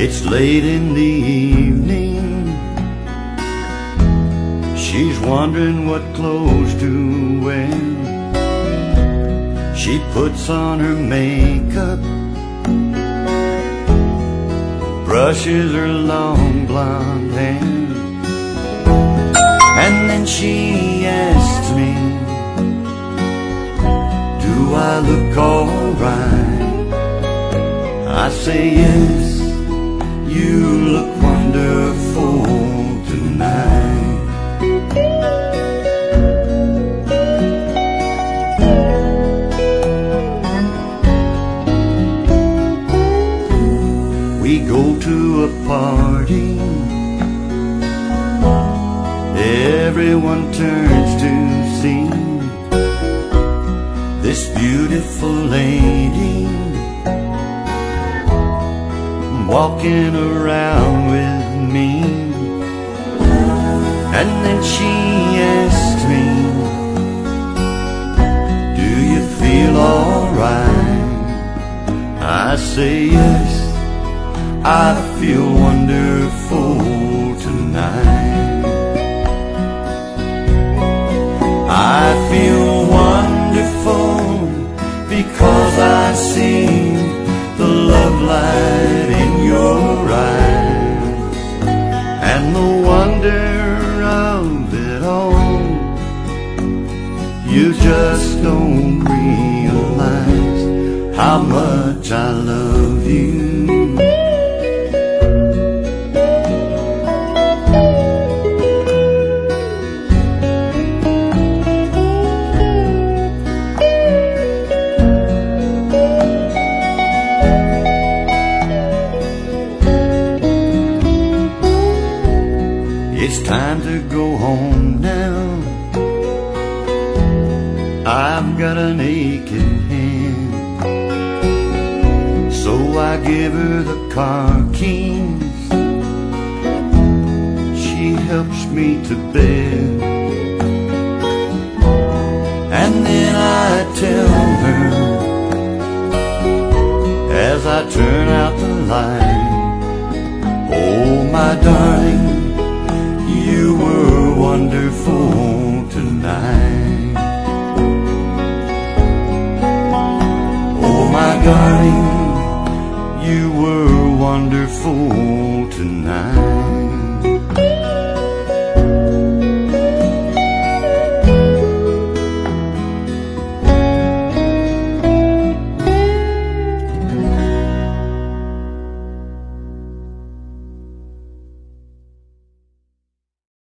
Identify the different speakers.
Speaker 1: It's late in the evening. She's wondering what clothes to wear. She puts on her makeup, brushes her long blonde hair, and then she asks me, do I look alright? I say yes, you look wonderful tonight. We go to a party, everyone turns to see this beautiful lady walking around with me. And then she asks me, do you feel alright? I say yes, I feel wonderful tonight. I feel wonderful because I see the love light in your eyes, and the wonder of it all. You just don't realize how much I love you. It's time to go home now. I've got an aching hand, so I give her the car keys. She helps me to bed, and then I tell her, as I turn out the light, oh my darling, you were wonderful tonight. Oh my darling, you were wonderful tonight.